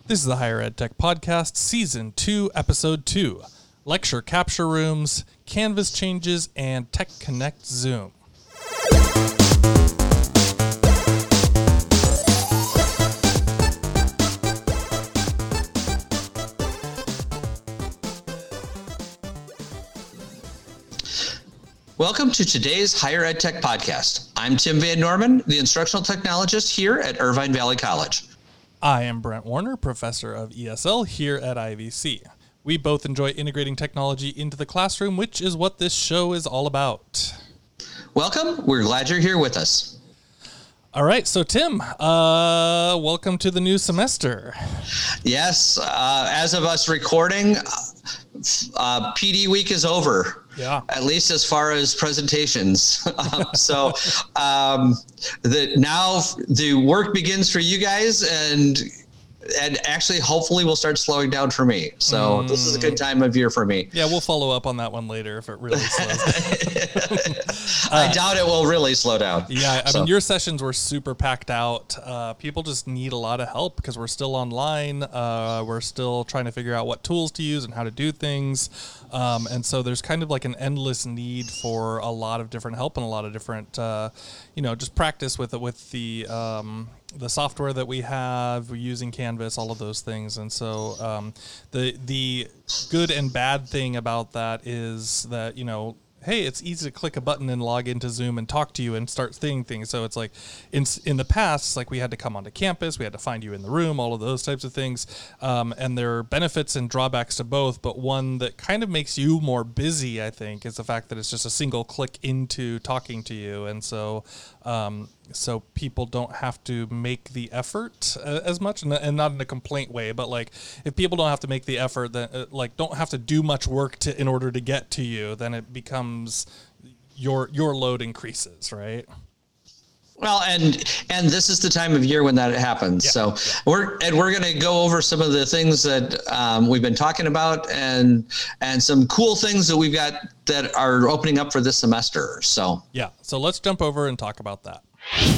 This is the Higher Ed Tech Podcast, Season 2, Episode 2, Lecture Capture Rooms, Canvas Changes, and Tech Connect Zoom. Welcome to today's Higher Ed Tech Podcast. I'm Tim Van Norman, the instructional technologist here at Irvine Valley College. I am Brent Warner, professor of ESL here at IVC. We both enjoy integrating technology into the classroom, which is what this show is all about. Welcome. We're glad you're here with us. All right, so Tim, welcome to the new semester. Yes, as of us recording, PD week is over. Yeah. At least as far as presentations. Now the work begins for you guys, and actually hopefully will start slowing down for me. So this is a good time of year for me. Yeah, we'll follow up on that one later if it really slows down. I doubt it will really slow down. Yeah, I mean, your sessions were super packed out. People just need a lot of help because we're still online. We're still trying to figure out what tools to use and how to do things. And so there's kind of like an endless need for a lot of different help and a lot of different, just practice with the software that we have. We're using Canvas, all of those things. And so the good and bad thing about that is that, hey, it's easy to click a button and log into Zoom and talk to you and start seeing things. So it's like in the past, it's like we had to come onto campus, we had to find you in the room, all of those types of things. And there are benefits and drawbacks to both, but one that kind of makes you more busy, I think, is the fact that it's just a single click into talking to you. And so so people don't have to make the effort as much, and not in a complaint way, but like if people don't have to make the effort, that don't have to do much work in order to get to you, then it becomes your load increases, right? Well, and this is the time of year when that happens. Yeah, so we're going to go over some of the things that we've been talking about and some cool things that we've got that are opening up for this semester. So let's jump over and talk about that.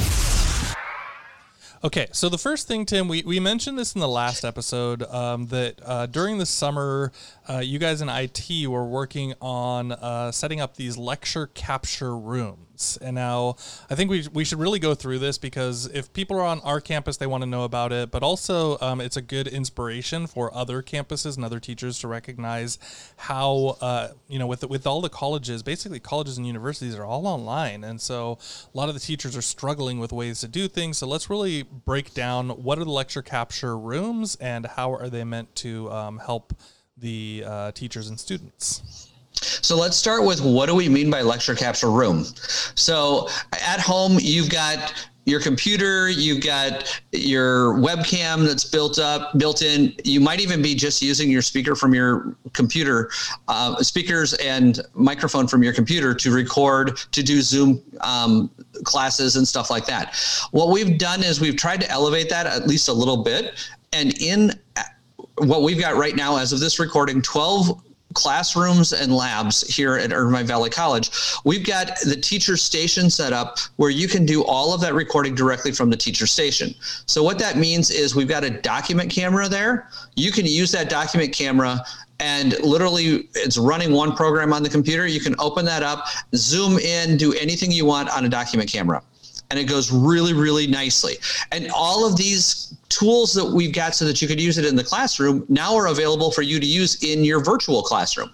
Okay, so the first thing, Tim, we mentioned this in the last episode, that during the summer, you guys in IT were working on setting up these lecture capture rooms. And now I think we should really go through this because if people are on our campus, they want to know about it, but also it's a good inspiration for other campuses and other teachers to recognize how, with all the colleges, basically colleges and universities are all online. And so a lot of the teachers are struggling with ways to do things. So let's really break down what are the lecture capture rooms and how are they meant to help the teachers and students. So let's start with what do we mean by lecture capture room? So at home, you've got your computer, you've got your webcam that's built in. You might even be just using your speaker from your computer, speakers and microphone from your computer to record, to do Zoom classes and stuff like that. What we've done is we've tried to elevate that at least a little bit. And in what we've got right now, as of this recording, 12 classrooms and labs here at Irvine Valley College. We've got the teacher station set up where you can do all of that recording directly from the teacher station. So what that means is we've got a document camera there. You can use that document camera and literally it's running one program on the computer. You can open that up, zoom in, do anything you want on a document camera. And it goes really, really nicely. And all of these tools that we've got so that you could use it in the classroom now are available for you to use in your virtual classroom.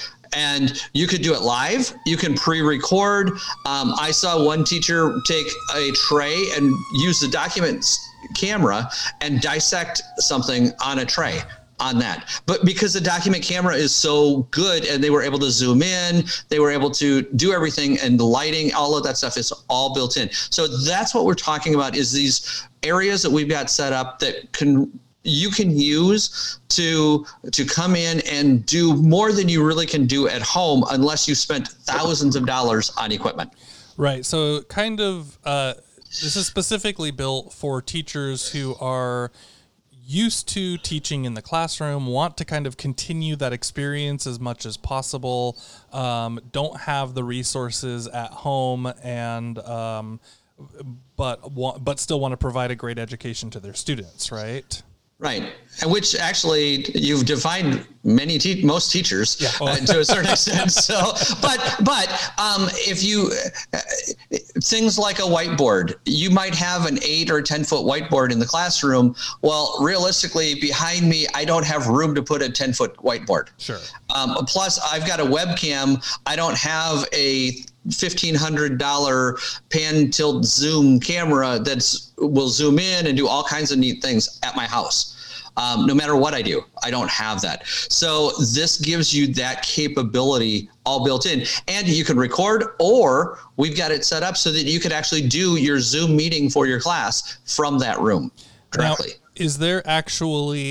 And you could do it live. You can pre-record. I saw one teacher take a tray and use the documents camera and dissect something on a tray on that. But because the document camera is so good and they were able to zoom in, they were able to do everything, and the lighting, all of that stuff is all built in. So that's what we're talking about, is these areas that we've got set up that you can use to come in and do more than you really can do at home unless you spent thousands of dollars on equipment. Right. So kind of this is specifically built for teachers who are used to teaching in the classroom, want to kind of continue that experience as much as possible, don't have the resources at home, and but still want to provide a great education to their students, right? Right. And which actually you've defined most teachers to a certain extent. So, but if you, things like a whiteboard, you might have an 8 or 10 foot whiteboard in the classroom. Well, realistically behind me, I don't have room to put a 10-foot whiteboard. Sure. Plus I've got a webcam. I don't have a $1,500 pan tilt zoom camera will zoom in and do all kinds of neat things at my house. No matter what I do, I don't have that. So this gives you that capability all built in, and you can record, or we've got it set up so that you could actually do your Zoom meeting for your class from that room directly. Now, is there actually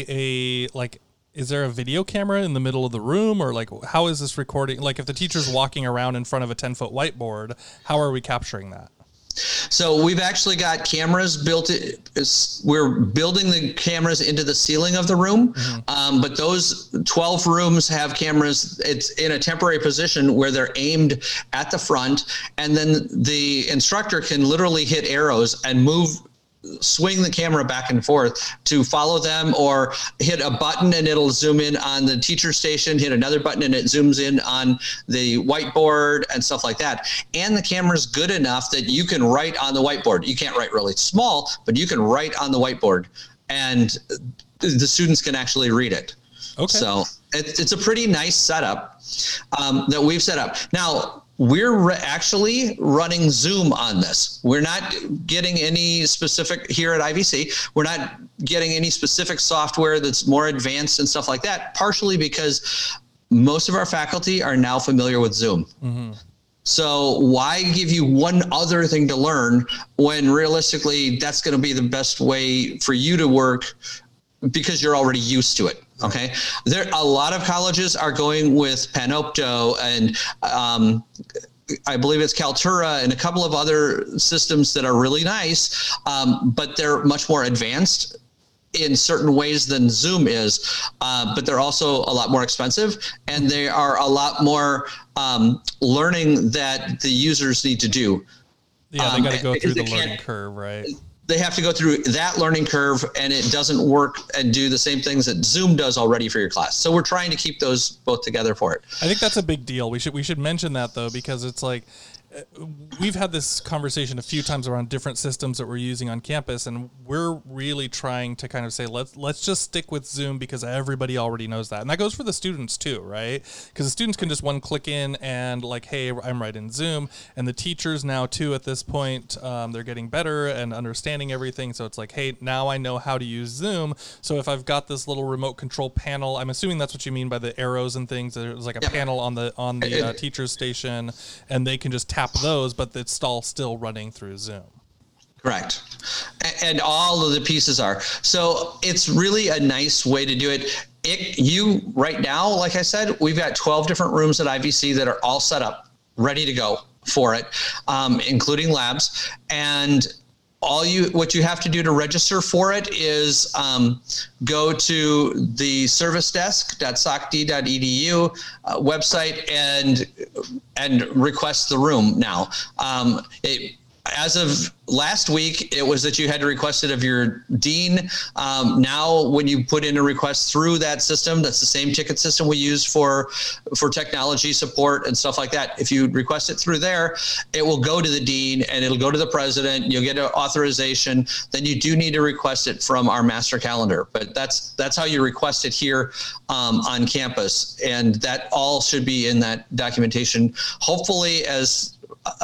is there a video camera in the middle of the room, or how is this recording? Like if the teacher's walking around in front of a 10-foot whiteboard, how are we capturing that? So we've actually got cameras built. We're building the cameras into the ceiling of the room, but those 12 rooms have cameras. It's in a temporary position where they're aimed at the front, and then the instructor can literally hit arrows and swing the camera back and forth to follow them, or hit a button and it'll zoom in on the teacher station, hit another button and it zooms in on the whiteboard and stuff like that. And the camera's good enough that you can write on the whiteboard. You can't write really small, but you can write on the whiteboard and the students can actually read it. Okay. So it's a pretty nice setup that we've set up. Now, we're actually running Zoom on this. We're not getting any specific here at IVC. We're not getting any specific software that's more advanced and stuff like that, partially because most of our faculty are now familiar with Zoom. Mm-hmm. So why give you one other thing to learn when realistically that's going to be the best way for you to work because you're already used to it. Okay. A lot of colleges are going with Panopto and I believe it's Kaltura and a couple of other systems that are really nice, but they're much more advanced in certain ways than Zoom is, but they're also a lot more expensive, and they are a lot more learning that the users need to do. Yeah, they got to go through the learning curve, right? They have to go through that learning curve, and it doesn't work and do the same things that Zoom does already for your class. So we're trying to keep those both together for it. I think that's a big deal. We should mention that though, because it's like we've had this conversation a few times around different systems that we're using on campus, and we're really trying to kind of say let's just stick with Zoom because everybody already knows that, and that goes for the students too, right? Because the students can just one click in and hey, I'm right in Zoom, and the teachers now too at this point they're getting better and understanding everything, so it's hey, now I know how to use Zoom. So if I've got this little remote control panel, I'm assuming that's what you mean by the arrows and things. There's a panel on the teacher's station, and they can just tap those, but it's all still running through Zoom. Correct. And all of the pieces are. So it's really a nice way to do it. Right now, like I said, we've got 12 different rooms at IVC that are all set up, ready to go for it, including labs. And what you have to do to register for it is go to the servicedesk.socd.edu website and request the room now. As of last week, it was that you had to request it of your dean. Now, when you put in a request through that system, that's the same ticket system we use for technology support and stuff like that. If you request it through there, it will go to the dean and it'll go to the president. You'll get an authorization. Then you do need to request it from our master calendar. But that's how you request it here on campus. And that all should be in that documentation. Hopefully, as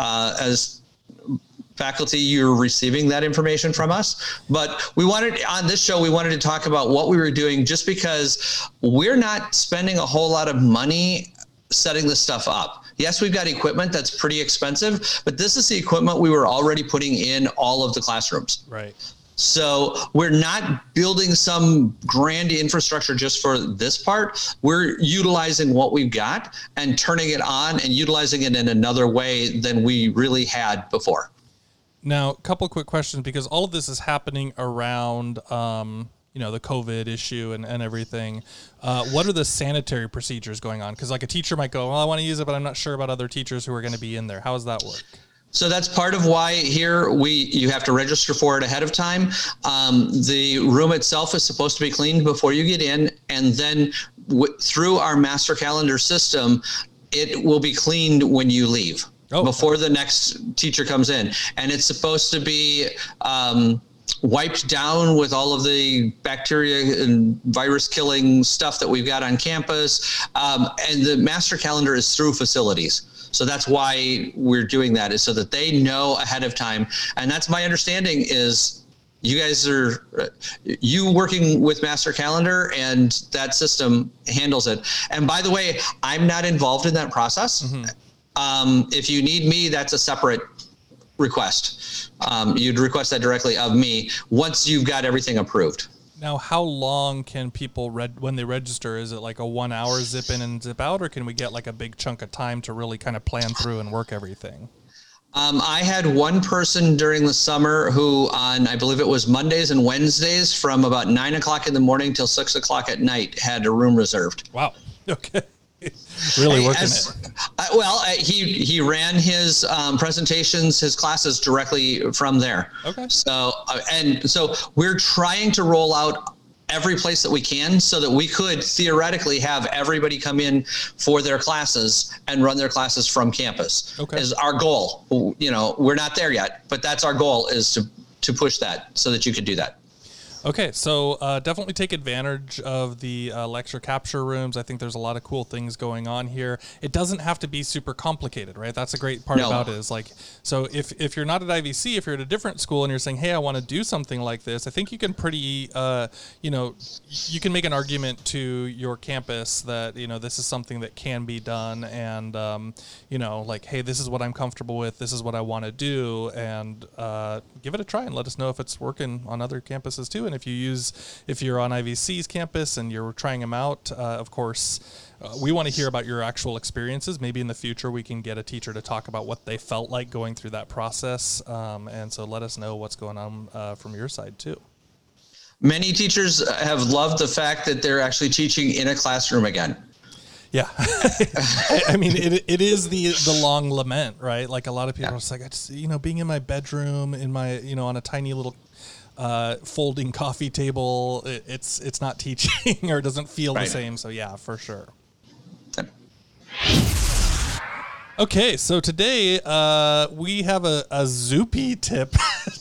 faculty, you're receiving that information from us. But on this show, we wanted to talk about what we were doing just because we're not spending a whole lot of money setting this stuff up. Yes, we've got equipment that's pretty expensive, but this is the equipment we were already putting in all of the classrooms. Right. So we're not building some grand infrastructure just for this part. We're utilizing what we've got and turning it on and utilizing it in another way than we really had before. Now, a couple quick questions, because all of this is happening around, the COVID issue and everything. What are the sanitary procedures going on? Because a teacher might go, well, I want to use it, but I'm not sure about other teachers who are going to be in there. How does that work? So that's part of why here you have to register for it ahead of time. The room itself is supposed to be cleaned before you get in, and then through our master calendar system, it will be cleaned when you leave before the next teacher comes in, and it's supposed to be wiped down with all of the bacteria and virus killing stuff that we've got on campus. And the master calendar is through facilities. So that's why we're doing that, is so that they know ahead of time. And that's my understanding is you guys are working with Master Calendar, and that system handles it. And by the way, I'm not involved in that process. Mm-hmm. If you need me, that's a separate request. You'd request that directly of me once you've got everything approved. Now, how long can people when they register? Is it like a 1 hour zip in and zip out, or can we get like a big chunk of time to really kind of plan through and work everything? I had one person during the summer who on, I believe it was Mondays and Wednesdays from about 9 o'clock in the morning till 6 o'clock at night had a room reserved. Wow. Okay. Really working it. He ran his presentations, his classes directly from there. Okay. So we're trying to roll out every place that we can so that we could theoretically have everybody come in for their classes and run their classes from campus. Okay. Is our goal. You know, we're not there yet, but that's our goal, is to push that so that you could do that. Okay, so definitely take advantage of the lecture capture rooms. I think there's a lot of cool things going on here. It doesn't have to be super complicated, right? That's a great part about it, is like, so if you're not at IVC, if you're at a different school and you're saying, hey, I want to do something like this, I think you can pretty, you can make an argument to your campus that, this is something that can be done, and, like, hey, this is what I'm comfortable with, this is what I want to do, and give it a try and let us know if it's working on other campuses too. And if you're on IVC's campus and you're trying them out, of course, we want to hear about your actual experiences. Maybe in the future we can get a teacher to talk about what they felt like going through that process. And so let us know what's going on from your side too. Many teachers have loved the fact that they're actually teaching in a classroom again. Yeah. I mean, it is the long lament, right? Like a lot of people are just like, I just, being in my bedroom, in my, on a tiny little folding coffee table, it's not teaching, or it doesn't feel the same. So yeah, for sure. Okay, so today we have a Zoopy tip.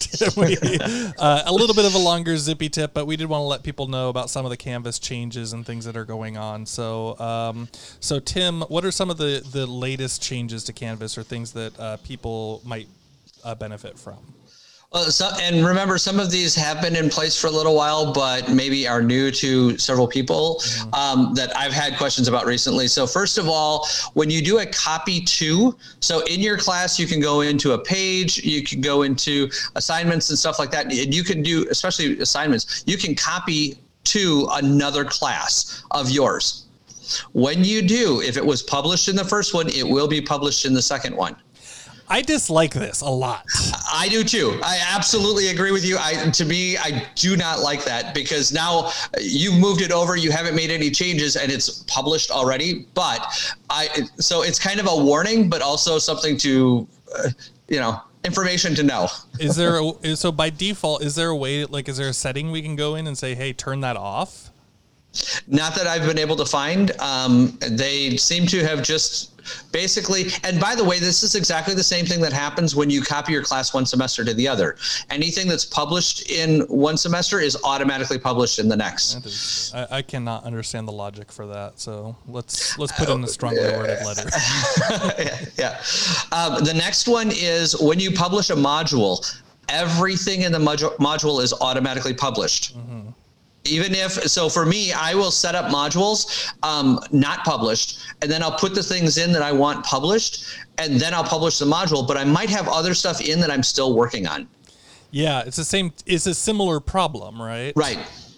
A little bit of a longer Zippy tip, but we did want to let people know about some of the Canvas changes and things that are going on. So, Tim, what are some of the latest changes to Canvas, or things that people might benefit from? And remember, some of these have been in place for a little while, but maybe are new to several people that I've had questions about recently. So first of all, when you do a copy to, so in your class, you can go into a page, you can go into assignments and stuff like that. And you can do, especially assignments, you can copy to another class of yours. When you do, if it was published in the first one, it will be published in the second one. I dislike this a lot. I do too. I absolutely agree with you. I do not like that, because now you've moved it over. You haven't made any changes and it's published already. So it's kind of a warning, but also something to, information to know. So by default, is there a way, like, is there a setting we can go in and say, hey, turn that off? Not that I've been able to find. They seem to have just basically, and by the way, this is exactly the same thing that happens when you copy your class one semester to the other. Anything that's published in one semester is automatically published in the next. I cannot understand the logic for that. So let's put in a strongly worded letter. Yeah. The next one is when you publish a module, everything in the module is automatically published. Mm-hmm. So for me, I will set up modules, not published, and then I'll put the things in that I want published, and then I'll publish the module, but I might have other stuff in that I'm still working on. Yeah, it's a similar problem, right? Right.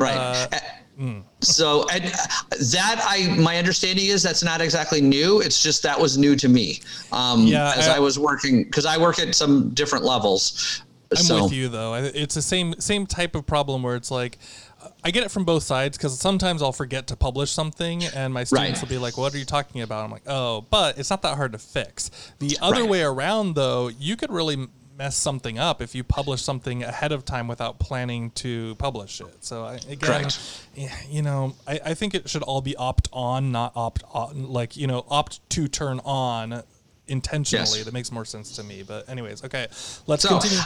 So my understanding is that's not exactly new. It's just that was new to me I was working, because I work at some different levels. I'm with you though. It's the same type of problem where it's like, I get it from both sides, because sometimes I'll forget to publish something and my students will be like, what are you talking about? I'm like, oh, but it's not that hard to fix. The other way around, though, you could really mess something up if you publish something ahead of time without planning to publish it. So again, I think it should all be opt on, not opt on, like, opt to turn on intentionally. That makes more sense to me. But anyways, okay, let's continue.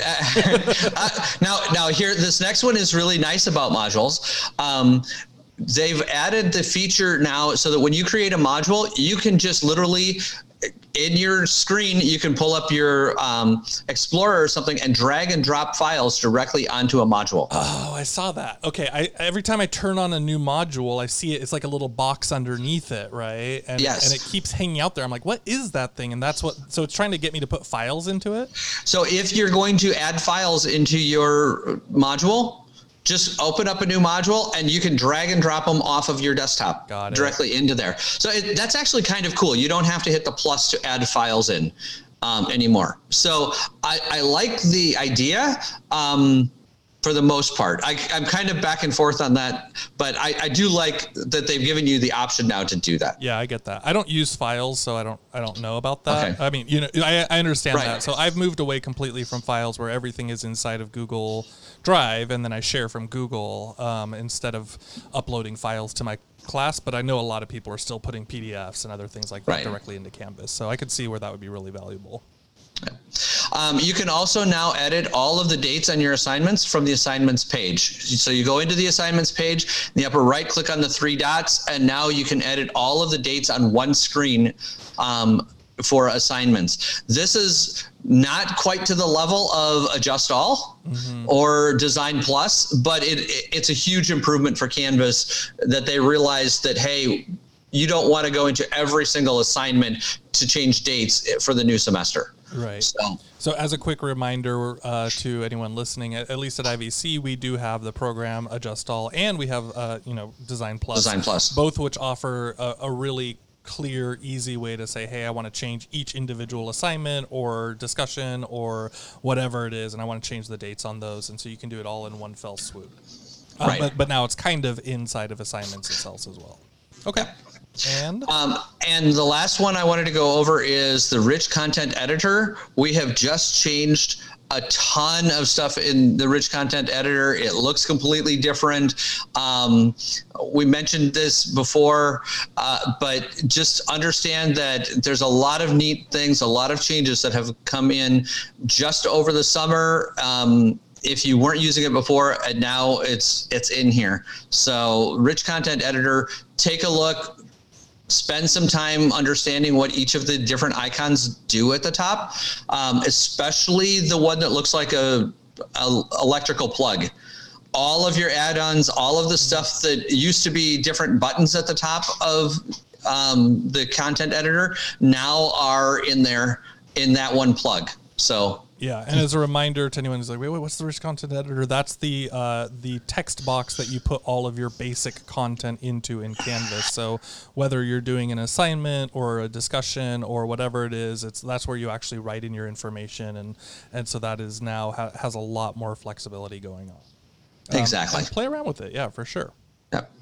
Now here, this next one is really nice about modules. They've added the feature now so that when you create a module, you can just literally, in your screen, you can pull up your Explorer or something and drag and drop files directly onto a module. Oh, I saw that. Okay, every time I turn on a new module, I see it. It's like a little box underneath it, right? And it keeps hanging out there. I'm like, what is that thing? And so it's trying to get me to put files into it? So if you're going to add files into your module, just open up a new module and you can drag and drop them off of your desktop directly into there. So that's actually kind of cool. You don't have to hit the plus to add files in anymore. So I like the idea for the most part. I'm kind of back and forth on that, but I do like that they've given you the option now to do that. Yeah, I get that. I don't use files, so I don't know about that. Okay. I mean, I understand that. So I've moved away completely from files where everything is inside of Google Drive, and then I share from Google instead of uploading files to my class. But I know a lot of people are still putting PDFs and other things like that directly into Canvas. So I could see where that would be really valuable. You can also now edit all of the dates on your assignments from the assignments page. So you go into the assignments page, in the upper right, click on the 3 dots, and now you can edit all of the dates on one screen for assignments. This is not quite to the level of Adjust All or Design Plus, but it's a huge improvement for Canvas that they realized that, hey, you don't want to go into every single assignment to change dates for the new semester. Right. So as a quick reminder to anyone listening, at least at IVC, we do have the program Adjust All, and we have Design Plus. Design Plus. Both which offer a really clear, easy way to say, hey, I want to change each individual assignment or discussion or whatever it is, and I want to change the dates on those. And so you can do it all in one fell swoop. But now it's kind of inside of assignments itself as well. Okay. And the last one I wanted to go over is the Rich Content Editor. We have just changed a ton of stuff in the Rich Content Editor. It looks completely different. We mentioned this before, but just understand that there's a lot of neat things, a lot of changes that have come in just over the summer. If you weren't using it before, and now it's in here. So Rich Content Editor, take a look. Spend some time understanding what each of the different icons do at the top, especially the one that looks like a electrical plug. All of your add-ons, all of the stuff that used to be different buttons at the top of the content editor now are in there in that one plug. So yeah, and as a reminder to anyone who's like, wait, what's the Rich Content Editor? That's the text box that you put all of your basic content into in Canvas. So whether you're doing an assignment or a discussion or whatever it is, that's where you actually write in your information, and so that is now has a lot more flexibility going on. Exactly. Play around with it, yeah, for sure. Yep.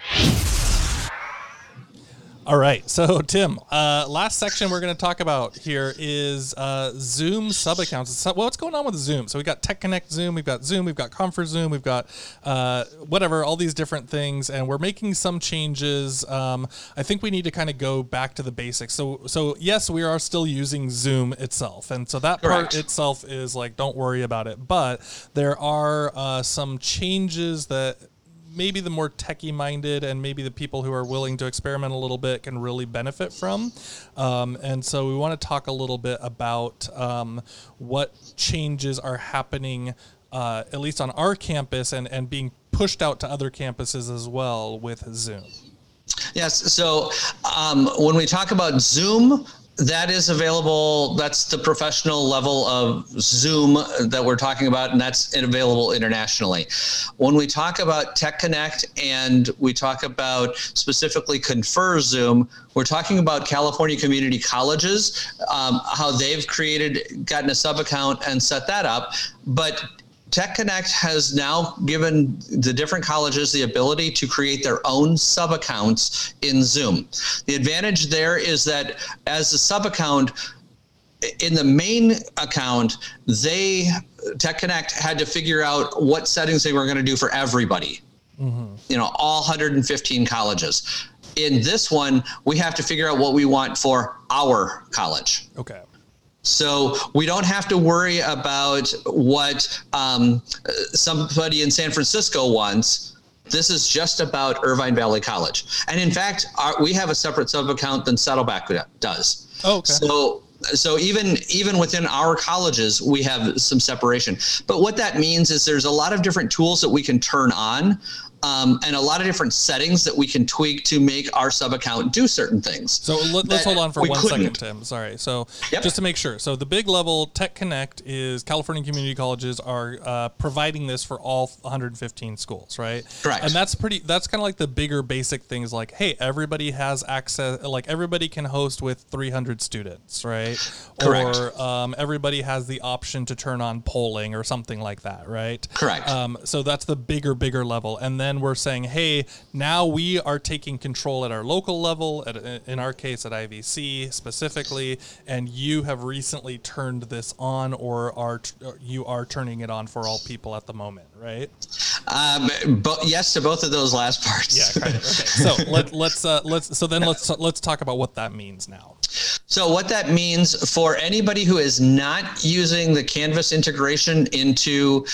All right, so Tim, last section we're going to talk about here is Zoom sub-accounts. What's going on with Zoom? So we got Tech Connect Zoom, we've got Confer Zoom, we've got all these different things, and we're making some changes. I think we need to kind of go back to the basics. So yes, we are still using Zoom itself, and so that part itself is like, don't worry about it. But there are some changes that maybe the more techie minded and maybe the people who are willing to experiment a little bit can really benefit from. And so we want to talk a little bit about what changes are happening, at least on our campus, and being pushed out to other campuses as well with Zoom. Yes. So when we talk about Zoom, that is available. That's the professional level of Zoom that we're talking about, and that's available internationally. When we talk about Tech Connect and we talk about specifically Confer Zoom, we're talking about California community colleges, how they've gotten a sub account and set that up. But Tech Connect has now given the different colleges the ability to create their own sub-accounts in Zoom. The advantage there is that as a sub-account, in the main account, Tech Connect had to figure out what settings they were going to do for everybody. All 115 colleges. In this one, we have to figure out what we want for our college. Okay. So we don't have to worry about what somebody in San Francisco wants. This is just about Irvine Valley College. And in fact, we have a separate sub-account than Saddleback does. Oh, okay. So even within our colleges, we have some separation. But what that means is there's a lot of different tools that we can turn on, and a lot of different settings that we can tweak to make our sub-account do certain things. So let's hold on for 1 second, Tim. Sorry. So just to make sure. So the big level Tech Connect is California community colleges are providing this for all 115 schools, right? Correct. And that's kind of like the bigger basic things like, hey, everybody has access, like everybody can host with 300 students, right? Correct. Or everybody has the option to turn on polling or something like that, right? Correct. So that's the bigger level. And then we're saying, hey, now we are taking control at our local level, in our case at IVC specifically, and you have recently turned this on, or you are turning it on for all people at the moment, right? But yes to both of those last parts. Yeah, kind of. Okay. So let's talk about what that means now. So what that means for anybody who is not using the Canvas integration into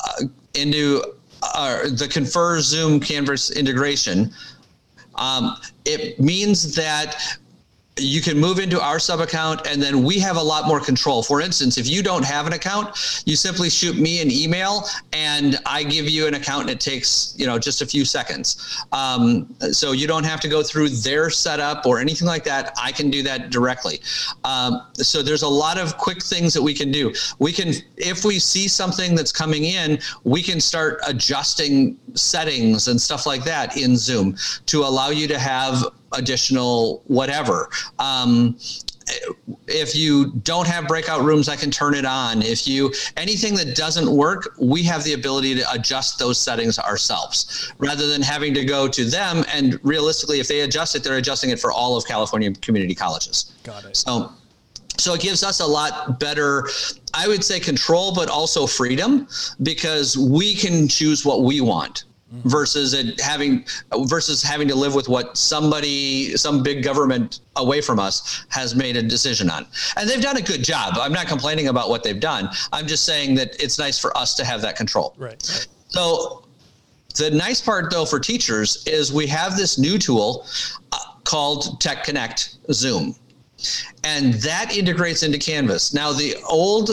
the Confer Zoom Canvas integration, it means that you can move into our sub account and then we have a lot more control. For instance, if you don't have an account, you simply shoot me an email and I give you an account and it takes, just a few seconds. So you don't have to go through their setup or anything like that. I can do that directly. So there's a lot of quick things that we can do. If we see something that's coming in, we can start adjusting settings and stuff like that in Zoom to allow you to have additional whatever. If you don't have breakout rooms, I can turn it on. Anything that doesn't work, we have the ability to adjust those settings ourselves rather than having to go to them. And realistically, if they adjust it, they're adjusting it for all of California community colleges. Got it. So it gives us a lot better, I would say, control, but also freedom, because we can choose what we want. Versus having to live with what some big government away from us has made a decision on. And they've done a good job. I'm not complaining about what they've done. I'm just saying that it's nice for us to have that control. Right. So the nice part, though, for teachers is we have this new tool called Tech Connect Zoom. And that integrates into Canvas. Now, the old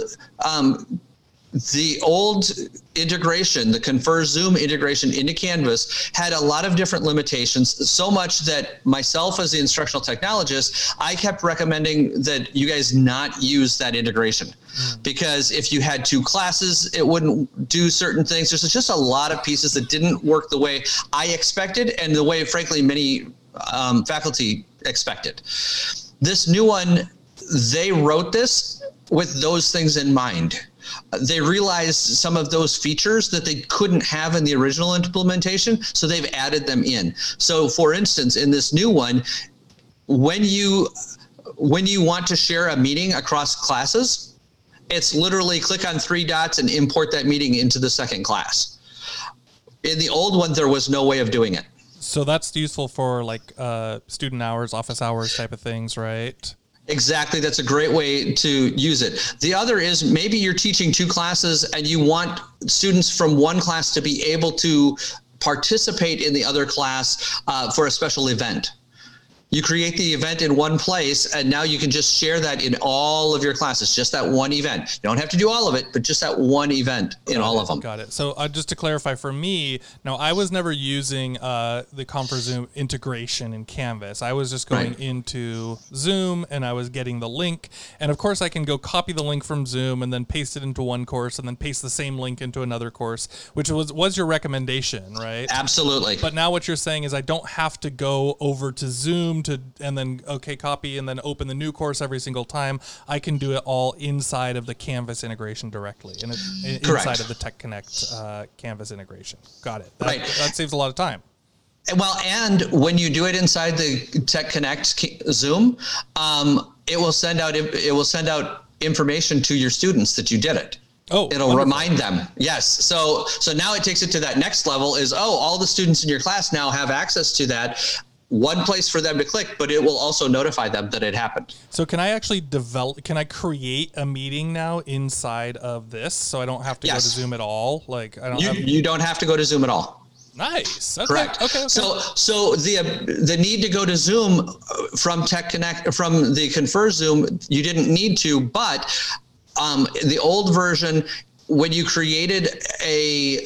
integration, the Confer Zoom integration into Canvas, had a lot of different limitations, so much that myself as the instructional technologist, I kept recommending that you guys not use that integration. Because if you had two classes, it wouldn't do certain things. There's just a lot of pieces that didn't work the way I expected and the way, frankly, many faculty expected. This new one, they wrote this with those things in mind. They realized some of those features that they couldn't have in the original implementation, so they've added them in. So for instance, in this new one, when you want to share a meeting across classes, it's literally click on 3 dots and import that meeting into the second class. In the old one, there was no way of doing it. So that's useful for like student hours, office hours type of things, right? Exactly. That's a great way to use it. The other is maybe you're teaching 2 classes and you want students from one class to be able to participate in the other class for a special event. You create the event in one place, and now you can just share that in all of your classes, just that one event. You don't have to do all of it, but just that one event in all of them. Got it. So just to clarify for me, now I was never using the Confer Zoom integration in Canvas. I was just going into Zoom and I was getting the link. And of course I can go copy the link from Zoom and then paste it into one course and then paste the same link into another course, which was your recommendation, right? Absolutely. But now what you're saying is I don't have to go over to Zoom Zoom and then copy and then open the new course every single time. I can do it all inside of the Canvas integration directly, and it's inside of the Tech Connect Canvas integration. Got it. That saves a lot of time. Well, and when you do it inside the Tech Connect Zoom, it will send out information to your students that you did it. Oh, it'll wonderful. Remind them. Yes. So now it takes it to that next level is, all the students in your class now have access to that one place for them to click, but it will also notify them that it happened. So can I actually create a meeting now inside of this so I don't have to go to Zoom at all? Like you don't have to go to Zoom at all. Nice. Okay. Correct. Okay. So the need to go to Zoom from Tech Connect, from the Confer Zoom, you didn't need to, but the old version, when you created a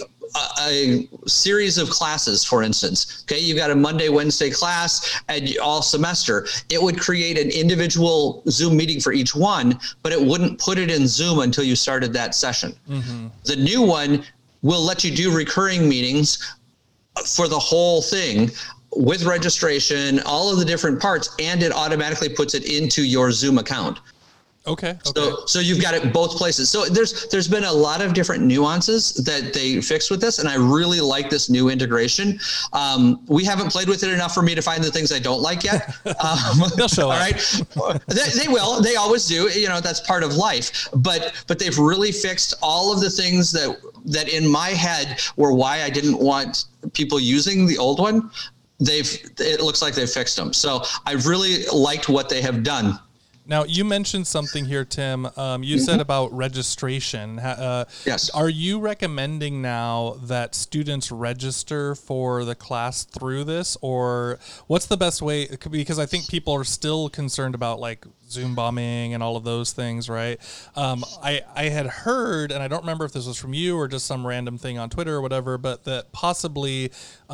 series of classes, for instance, okay, you got a Monday, Wednesday class and all semester, it would create an individual Zoom meeting for each one, but it wouldn't put it in Zoom until you started that session. Mm-hmm. The new one will let you do recurring meetings for the whole thing with registration, all of the different parts, and it automatically puts it into your Zoom account. Okay. So you've got it both places. So there's been a lot of different nuances that they fixed with this, and I really like this new integration. We haven't played with it enough for me to find the things I don't like yet. They'll show up. All right. They will. They always do. That's part of life. But they've really fixed all of the things that in my head were why I didn't want people using the old one. It looks like they've fixed them. So I really liked what they have done. Now, you mentioned something here, Tim. You said about registration. Yes. Are you recommending now that students register for the class through this, or what's the best way? Because I think people are still concerned about like Zoom bombing and all of those things, right? I had heard, and I don't remember if this was from you or just some random thing on Twitter or whatever, but that possibly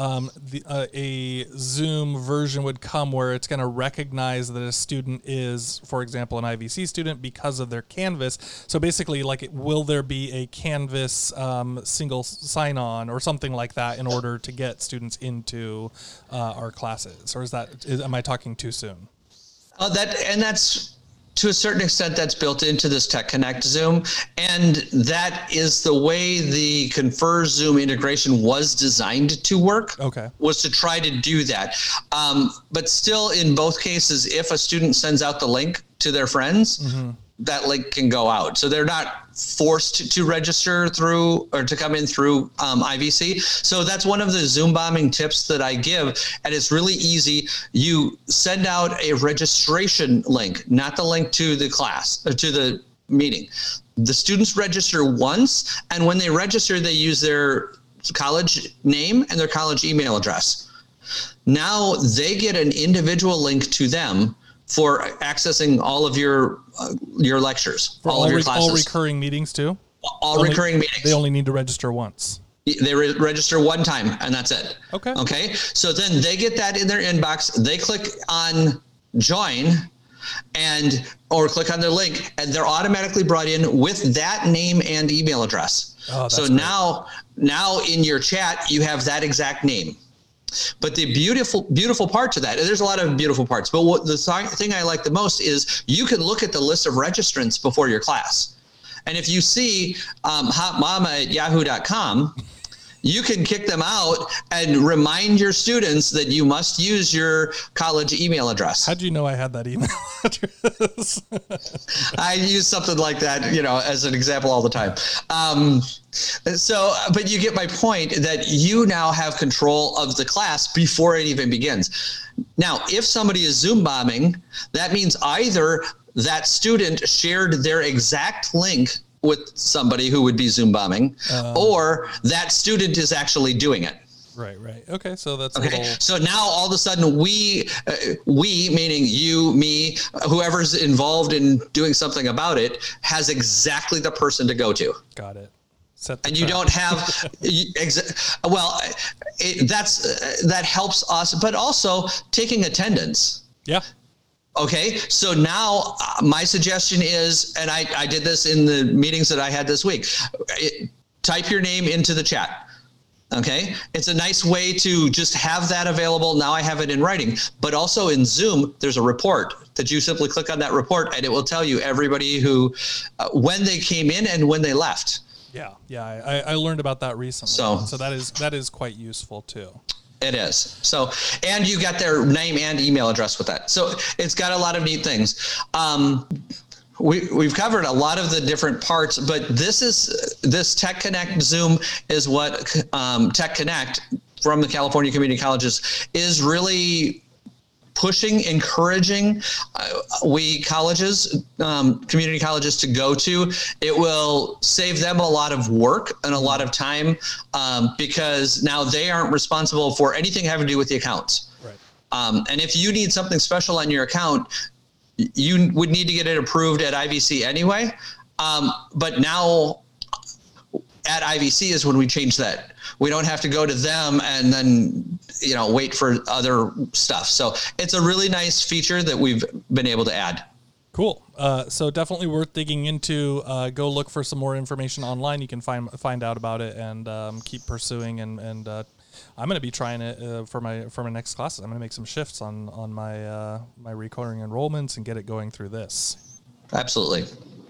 a Zoom version would come where it's going to recognize that a student is, for example, an IVC student because of their Canvas. So basically, will there be a Canvas single sign-on or something like that in order to get students into our classes? Or am I talking too soon? That's to a certain extent that's built into this Tech Connect Zoom, and that is the way the Confer Zoom integration was designed to work. Okay, was to try to do that, but still, in both cases, if a student sends out the link to their friends, mm-hmm. that link can go out. So they're not forced to register through or to come in through IVC. So that's one of the Zoom bombing tips that I give. And it's really easy. You send out a registration link, not the link to the class or to the meeting. The students register once, and when they register, they use their college name and their college email address. Now they get an individual link to them for accessing all of your lectures, all of your classes. All recurring meetings too? Recurring meetings. They only need to register once. They register one time, and that's it. Okay. So then they get that in their inbox. They click on join or click on their link, and they're automatically brought in with that name and email address. Oh, that's so great. Now in your chat, you have that exact name. But the beautiful part to that, and there's a lot of beautiful parts, but the thing I like the most is you can look at the list of registrants before your class. And if you see hotmama@yahoo.com, you can kick them out and remind your students that you must use your college email address. How'd you know I had that email address? I use something like that, as an example all the time. But you get my point that you now have control of the class before it even begins. Now, if somebody is Zoom bombing, that means either that student shared their exact link with somebody who would be Zoom bombing, or that student is actually doing it. Right. Okay, so that's okay. So now all of a sudden we meaning you, me, whoever's involved in doing something about it has exactly the person to go to. Got it. And you don't have that helps us, but also taking attendance. Yeah. Okay, so now my suggestion is, and I did this in the meetings that I had this week, type your name into the chat. Okay. It's a nice way to just have that available. Now I have it in writing, but also in Zoom, there's a report that you simply click on that report and it will tell you everybody who, when they came in and when they left. Yeah. I learned about that recently. So that is quite useful too. It is. So, and you got their name and email address with that. So it's got a lot of neat things. We've covered a lot of the different parts, but this Tech Connect Zoom is what Tech Connect from the California Community Colleges is really pushing, encouraging colleges, community colleges to go to. It will save them a lot of work and a lot of time because now they aren't responsible for anything having to do with the accounts. Right. And if you need something special on your account, you would need to get it approved at IVC anyway. But now at IVC is when we change that. We don't have to go to them and then, wait for other stuff. So it's a really nice feature that we've been able to add. Cool. So definitely worth digging into. Go look for some more information online. You can find out about it and keep pursuing. And I'm going to be trying it for my next classes. I'm going to make some shifts on my recording enrollments and get it going through this. Absolutely.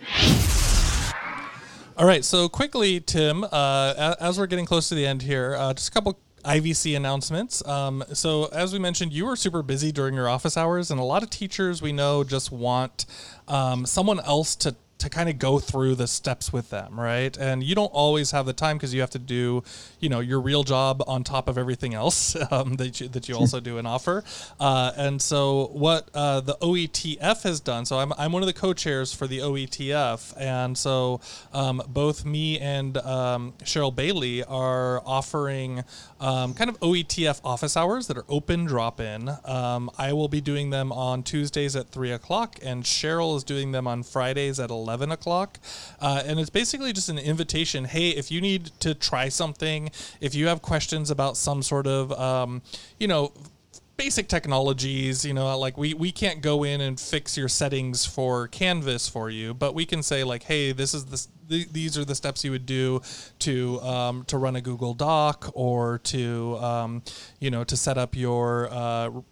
All right. So quickly, Tim, as we're getting close to the end here, just a couple IVC announcements. So as we mentioned, you were super busy during your office hours, and a lot of teachers we know just want someone else to kind of go through the steps with them, right? And you don't always have the time because you have to do, your real job on top of everything else that you also do and offer. And so what the OETF has done, so I'm one of the co-chairs for the OETF, and so both me and Cheryl Bailey are offering kind of OETF office hours that are open drop-in. I will be doing them on Tuesdays at 3:00, and Cheryl is doing them on Fridays at 11:00. And it's basically just an invitation. Hey, if you need to try something, if you have questions about some sort of, basic technologies, like we can't go in and fix your settings for Canvas for you, but we can say like, hey, these are the steps you would do to run a Google Doc or to set up your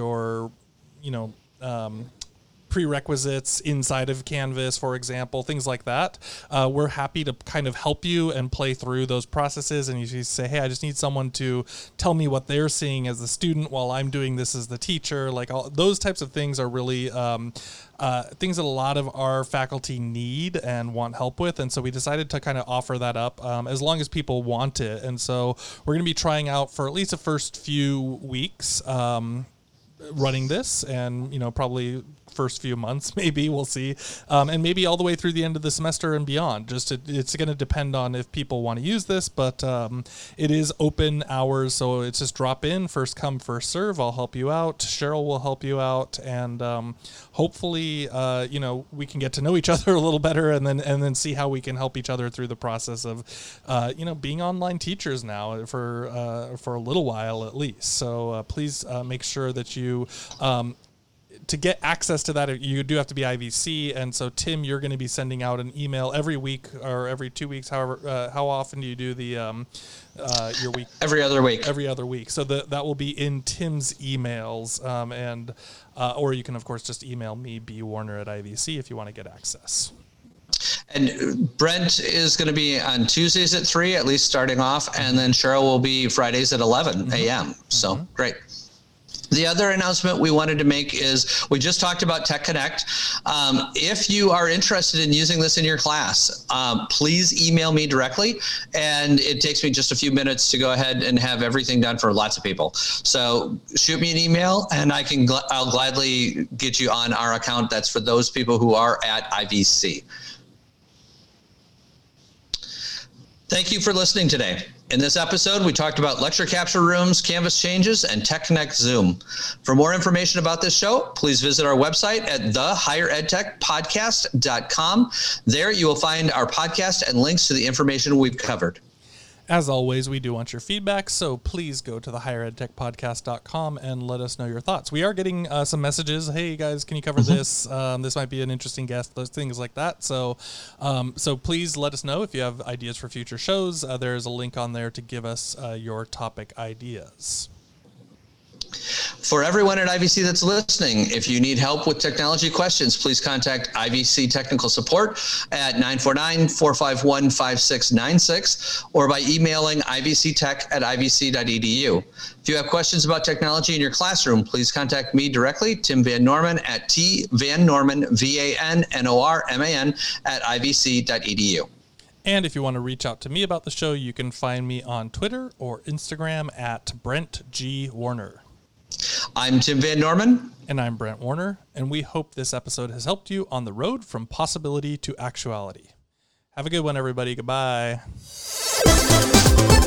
prerequisites inside of Canvas, for example, things like that. We're happy to kind of help you and play through those processes. And you say, hey, I just need someone to tell me what they're seeing as the student while I'm doing this as the teacher. Like all those types of things are really things that a lot of our faculty need and want help with. And so we decided to kind of offer that up as long as people want it. And so we're going to be trying out for at least the first few weeks running this, and probably first few months, maybe we'll see, and maybe all the way through the end of the semester and beyond. It's going to depend on if people want to use this, but it is open hours, so it's just drop in, first come, first serve. I'll help you out. Cheryl will help you out, and hopefully, we can get to know each other a little better, and then see how we can help each other through the process of, being online teachers now for a little while at least. So please make sure that you. To get access to that, you do have to be IVC, and so Tim, you're going to be sending out an email every week or every 2 weeks. However, how often do you do the your week? Every other week. Every other week. So that will be in Tim's emails, or you can of course just email me bwarner@IVC if you want to get access. And Brent is going to be on Tuesdays at 3, at least starting off, and then Cheryl will be Fridays at 11 a.m. So great. The other announcement we wanted to make is we just talked about Tech Connect. If you are interested in using this in your class, please email me directly, and it takes me just a few minutes to go ahead and have everything done for lots of people. So shoot me an email, and I'll gladly get you on our account. That's for those people who are at IVC. Thank you for listening today. In this episode, we talked about lecture capture rooms, Canvas changes, and Tech Connect Zoom. For more information about this show, please visit our website at thehigheredtechpodcast.com. There you will find our podcast and links to the information we've covered. As always, we do want your feedback, so please go to the higheredtechpodcast.com and let us know your thoughts. We are getting some messages. Hey, guys, can you cover this? This might be an interesting guest, those things like that. So please let us know if you have ideas for future shows. There's a link on there to give us your topic ideas. For everyone at IVC that's listening, if you need help with technology questions, please contact IVC Technical Support at 949-451-5696 or by emailing ivctech@ivc.edu. If you have questions about technology in your classroom, please contact me directly, Tim Van Norman, at tvannorman, VANNORMAN, at ivc.edu. And if you want to reach out to me about the show, you can find me on Twitter or Instagram at Brent G. Warner. I'm Tim Van Norman. And I'm Brent Warner, and we hope this episode has helped you on the road from possibility to actuality. Have a good one, everybody. Goodbye.